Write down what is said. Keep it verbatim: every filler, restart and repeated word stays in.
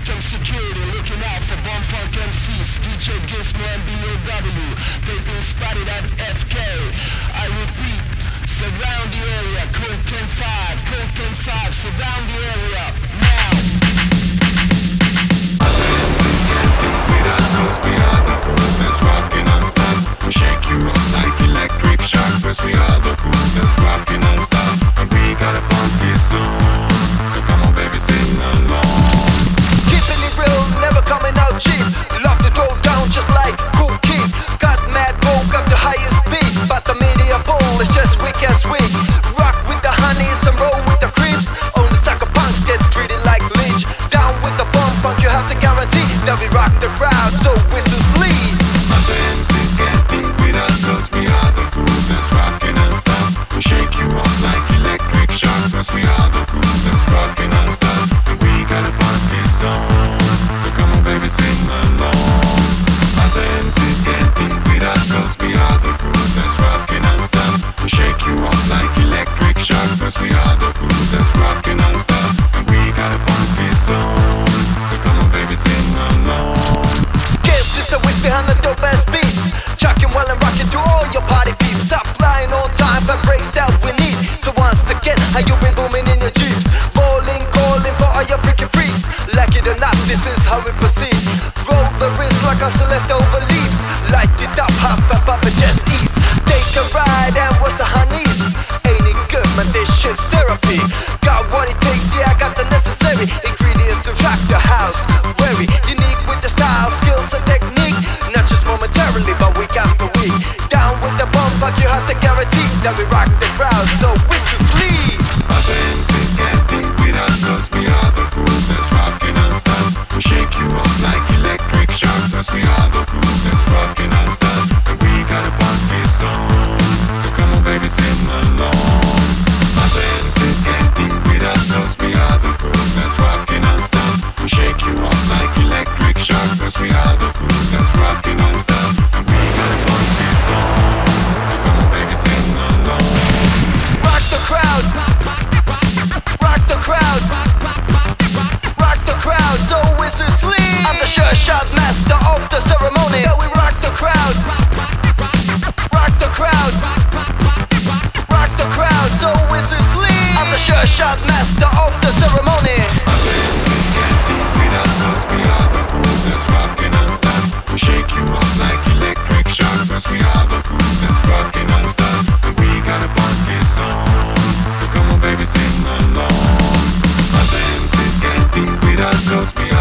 Phantom security looking out for bumfuck M Cs, D J Gizmo and B O W. They've been spotted at F K. I repeat, surround the area. Code ten five, code ten five, surround the area now. Other M Cs can't think with us, cause we are the coolest, rocking non-stop. We shake you up like electric shock, cause we are the coolest, rocking non-stop. And we got a funky song, so come on baby, sing along. Keeping it real, never coming out cheap. Love to throw down just like Cool Kid. Got mad, woke up the highest speed, but the media bull is just weak as weak. Rock with the honeys and roll with the creeps. Only sucker punks get treated like leech. Down with the bum funk, you have to guarantee that we rock the crowd, so whistles lead. Other M Cs can't think with us, cause we are the coolest, rocking non-stop. We shake you up like electric shock, cause we are the coolest, rocking non-stop. And we got a funky song, so come on baby, sing along. Other M Cs can't think with us, cause we are the coolest, rocking non-stop. We shake you up like electric shock, cause we are the coolest, rocking non-stop. And we got a funky song, so come on baby, sing along. Guess it's the whiz behind the dope ass beats. Chucking while I'm rocking to all your party peeps. Up flying on time and breaks that we need. So once again, how you been booming in your jeeps? Falling, calling for all your freaking freaks. Like it or not, this is how we proceed. Roll the wrist like us the leftover leaves. Light it up, hop and pop and just ease. Take a ride and watch the honeys. Ain't it good, man, this shit's therapy. Got what it takes, yeah, I got the necessary ingredients to rock the house. Very unique with the style, skills and technique. Not just momentarily, but week after week. Down with the bump, but you have to guarantee that we rock the crowd, so whistles lead. Other M Cs can't think with us, cause we are the coolest, rocking non-stop. We shake you up like electric shock, cause we are the coolest, rocking non-stop. And we got a funky song, so come on baby, sing along. Other M Cs can't think with us, cause we are the coolest, rocking non-stop. We shake you up like electric shock, cause we are the coolest, rocking non-stop. And we got a funky song, so come on baby, sing along. Rock the crowd, rock the crowd, rock the crowd, so whistles lead. I'm the sure shot master of the ceremony. So we rock the crowd, rock the crowd, rock the crowd, so whistles lead. I'm the sure shot master of the ceremony. Other M Cs can't think with us, cause we are the coolest, rocking non-stop. We shake you up like electric shock, cause we are the coolest, rocking non-stop. And we got a funky song, so come on baby, sing along. Other M Cs can't think with us, cause we